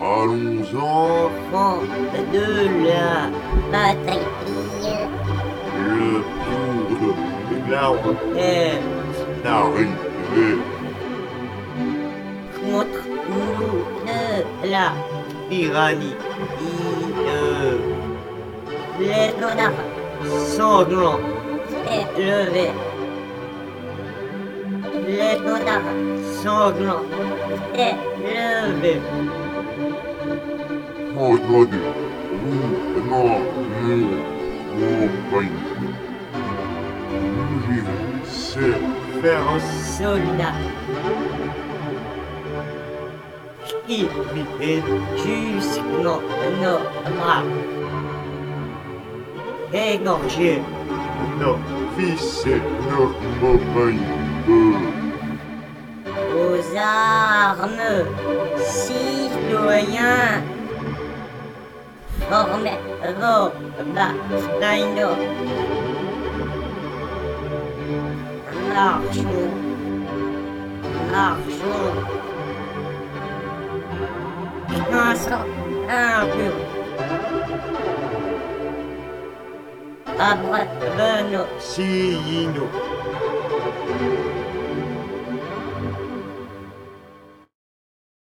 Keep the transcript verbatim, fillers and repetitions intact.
Allons-en. Enfants de la patrie, Le tour de l'arbre est arrivé. contre nous de la tyrannie. Les renards sanglants élevés. Les renards sanglants élevés. Entendez, nous n'en nous compagnie. Nous vivons, c'est faire un Soldats qui vivent jusqu'en nos bras. Égorgés nos fils et nos compagnies. aux armes, citoyens. Formez vos bataillons. Marchons, marchons. Chassons un peu. Après, venons. Sillino,